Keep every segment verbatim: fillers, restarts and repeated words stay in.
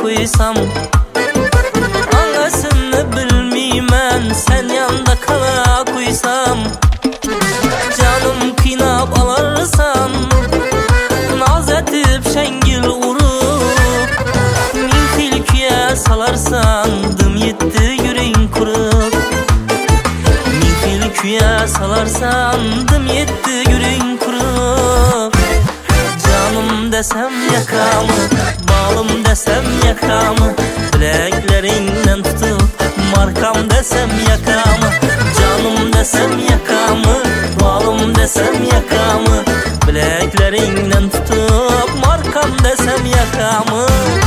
koysam, anasını bilmeymen sen yanda kala koysam. Canım kıynap alarsan, naz etip şengil urup, min filkiye salarsan dım yetti yüreğin kurup. Min filkiye salarsan dım yetti yüreğin kurup. Canım desem yakamı, balım desem yakamı, bileklerinden tutup markam desem yakamı. Canım desem yakamı, balım desem yakamı, bileklerinden tutup markam desem yakamı.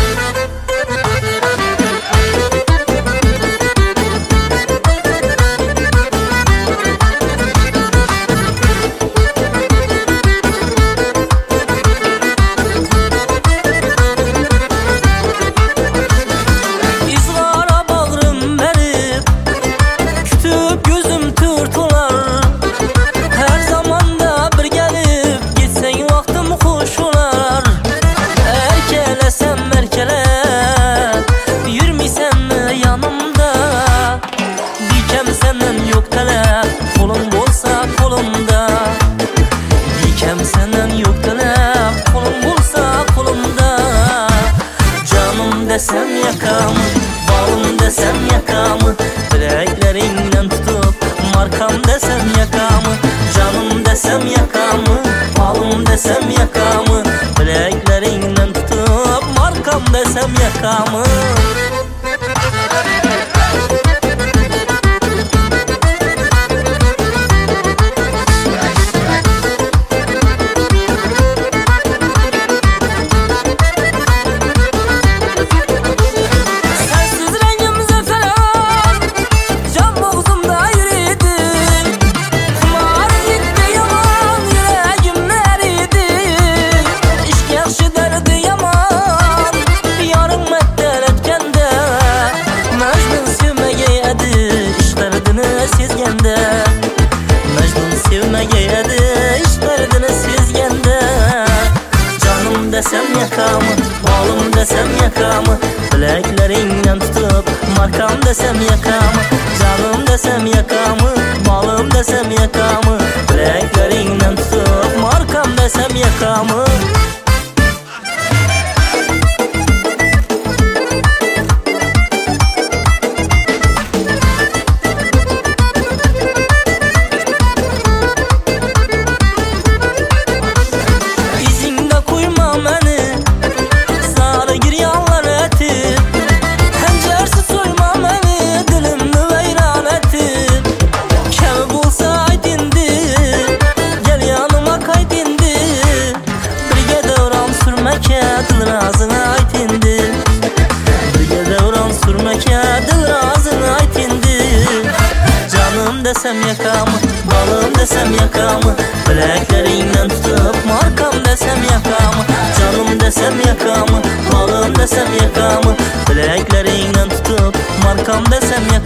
Desem yakamı, balım desem yakamı, bileklerinden tutup markam desem yakamı. Canım desem yakamı, balım desem yakamı, bileklerinden tutup markam desem yakamı. Mecnun sevmegeydi işlerini sezgende. Canım desem yakamı, balım desem yakamı, bileklerinden tutup markam desem yakamı. Canım desem yakamı, balım desem yakamı, bileklerinden tutup markam desem yakamı. Dil razını aytindi, birge devran sürmeke dil razını aytindi. Canım desem yakamı, balım desem yakamı, bileklerinden tutup markam desem yakamı. Canım desem yakamı, balım desem yakamı, bileklerinden tutup markam desem yakamı.